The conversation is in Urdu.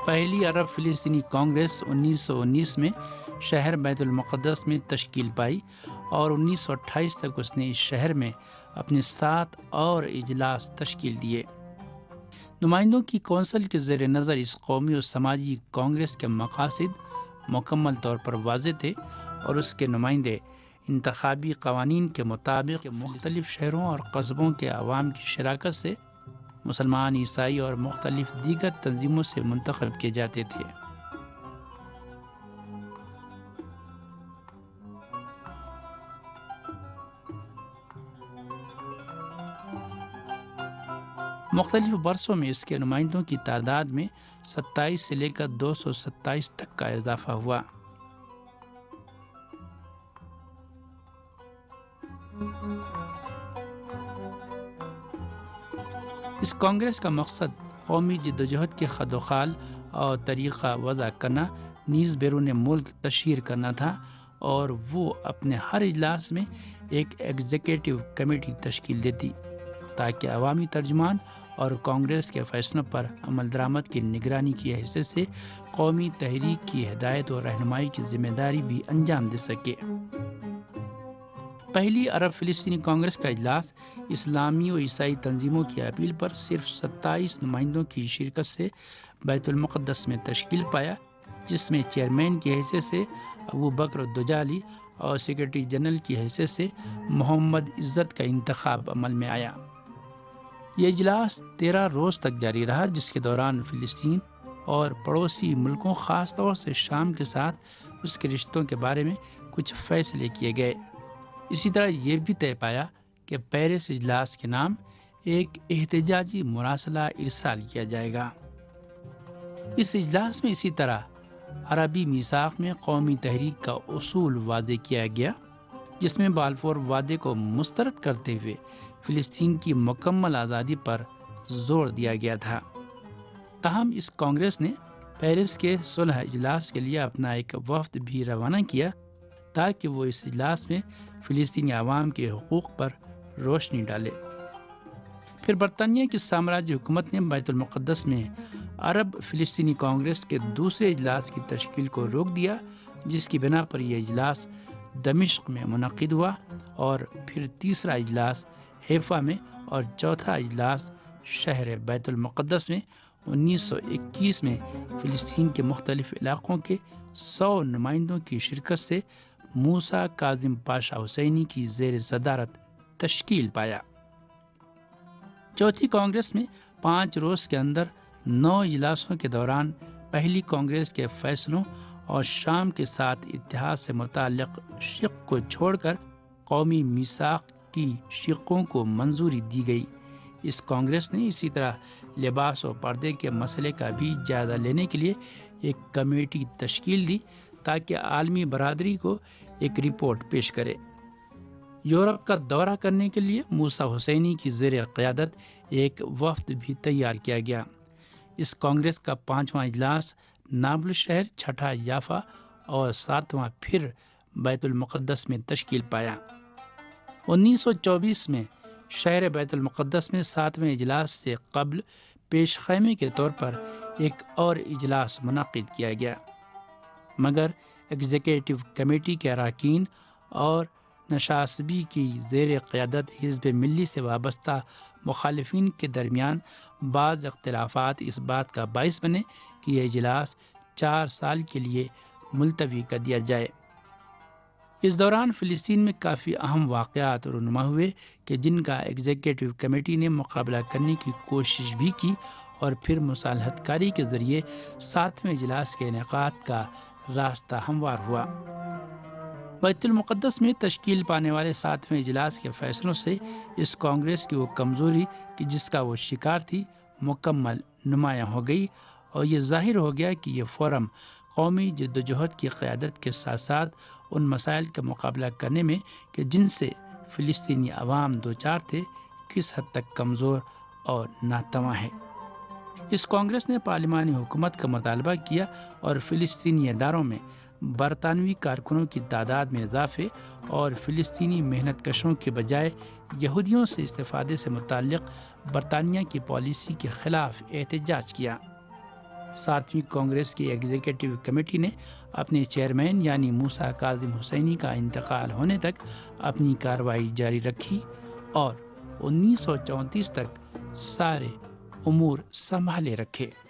پہلی عرب فلسطینی کانگریس 1919 میں شہر بیت المقدس میں تشکیل پائی اور 1928 تک اس نے اس شہر میں اپنے 7 اور اجلاس تشکیل دیے۔ نمائندوں کی کونسل کے زیر نظر اس قومی و سماجی کانگریس کے مقاصد مکمل طور پر واضح تھے اور اس کے نمائندے انتخابی قوانین کے مطابق مختلف شہروں اور قصبوں کے عوام کی شراکت سے مسلمان، عیسائی اور مختلف دیگر تنظیموں سے منتخب کیے جاتے تھے۔ مختلف برسوں میں اس کے نمائندوں کی تعداد میں 27 سے لے کر 227 تک کا اضافہ ہوا۔ اس کانگریس کا مقصد قومی جدوجہد کے خد و خال اور طریقہ وضع کرنا نیز بیرون ملک تشہیر کرنا تھا، اور وہ اپنے ہر اجلاس میں ایک ایگزیکٹو کمیٹی تشکیل دیتی تاکہ عوامی ترجمان اور کانگریس کے فیصلوں پر عمل درآمد کی نگرانی کی حیثیت سے قومی تحریک کی ہدایت اور رہنمائی کی ذمہ داری بھی انجام دے سکے۔ پہلی عرب فلسطینی کانگریس کا اجلاس اسلامی و عیسائی تنظیموں کی اپیل پر صرف 27 نمائندوں کی شرکت سے بیت المقدس میں تشکیل پایا، جس میں چیئرمین کی حیثیت سے ابو بکر الدجالی اور سیکرٹری جنرل کی حیثیت سے محمد عزت کا انتخاب عمل میں آیا۔ یہ اجلاس 13 روز تک جاری رہا، جس کے دوران فلسطین اور پڑوسی ملکوں خاص طور سے شام کے ساتھ اس کے رشتوں کے بارے میں کچھ فیصلے کیے گئے۔ اسی طرح یہ بھی طے پایا کہ پیرس اجلاس کے نام ایک احتجاجی مراسلہ ارسال کیا جائے گا۔ اس اجلاس میں اسی طرح عربی میثاق میں قومی تحریک کا اصول واضح کیا گیا، جس میں بالفور وعدے کو مسترد کرتے ہوئے فلسطین کی مکمل آزادی پر زور دیا گیا تھا۔ تاہم اس کانگریس نے پیرس کے صلح اجلاس کے لیے اپنا ایک وفد بھی روانہ کیا تاکہ وہ اس اجلاس میں فلسطینی عوام کے حقوق پر روشنی ڈالے۔ پھر برطانیہ کی سامراجی حکومت نے بیت المقدس میں عرب فلسطینی کانگریس کے دوسرے اجلاس کی تشکیل کو روک دیا، جس کی بنا پر یہ اجلاس دمشق میں منعقد ہوا، اور پھر تیسرا اجلاس حیفا میں اور چوتھا اجلاس شہر بیت المقدس میں 1921 میں فلسطین کے مختلف علاقوں کے 100 نمائندوں کی شرکت سے موسیٰ کاظم پاشا حسینی کی زیر صدارت تشکیل پایا۔ چوتھی کانگریس میں 5 روز کے اندر 9 اجلاسوں کے دوران پہلی کانگریس کے فیصلوں اور شام کے ساتھ اتحاد سے متعلق شق کو چھوڑ کر قومی میثاق کی شقوں کو منظوری دی گئی۔ اس کانگریس نے اسی طرح لباس و پردے کے مسئلے کا بھی جائزہ لینے کے لیے ایک کمیٹی تشکیل دی تاکہ عالمی برادری کو ایک رپورٹ پیش کرے۔ یورپ کا دورہ کرنے کے لیے موسیٰ حسینی کی زیر قیادت ایک وفد بھی تیار کیا گیا۔ اس کانگریس کا 5واں اجلاس نابلس شہر، 6واں یافا اور 7واں پھر بیت المقدس میں تشکیل پایا۔ 1924 میں شہر بیت المقدس میں 7ویں اجلاس سے قبل پیش خیمے کے طور پر ایک اور اجلاس منعقد کیا گیا، مگر ایگزیکٹو کمیٹی کے اراکین اور نشاستبی کی زیر قیادت حزب ملی سے وابستہ مخالفین کے درمیان بعض اختلافات اس بات کا باعث بنے کہ یہ اجلاس 4 سال کے لیے ملتوی کر دیا جائے۔ اس دوران فلسطین میں کافی اہم واقعات رونما ہوئے کہ جن کا ایگزیکٹو کمیٹی نے مقابلہ کرنے کی کوشش بھی کی، اور پھر مصالحت کاری کے ذریعے 7ویں اجلاس کے انعقاد کا راستہ ہموار ہوا۔ بیت المقدس میں تشکیل پانے والے 7ویں اجلاس کے فیصلوں سے اس کانگریس کی وہ کمزوری کہ جس کا وہ شکار تھی مکمل نمایاں ہو گئی، اور یہ ظاہر ہو گیا کہ یہ فورم قومی جدوجہد کی قیادت کے ساتھ ساتھ ان مسائل کا مقابلہ کرنے میں کہ جن سے فلسطینی عوام دوچار تھے کس حد تک کمزور اور ناتواں ہے۔ اس کانگریس نے پارلیمانی حکومت کا مطالبہ کیا اور فلسطینی اداروں میں برطانوی کارکنوں کی تعداد میں اضافے اور فلسطینی محنت کشوں کے بجائے یہودیوں سے استفادے سے متعلق برطانیہ کی پالیسی کے خلاف احتجاج کیا۔ 7ویں کانگریس کی ایگزیکٹو کمیٹی نے اپنے چیئرمین یعنی موسیٰ کاظم حسینی کا انتقال ہونے تک اپنی کارروائی جاری رکھی اور 1934 تک سارے امور سنبھالے رکھے۔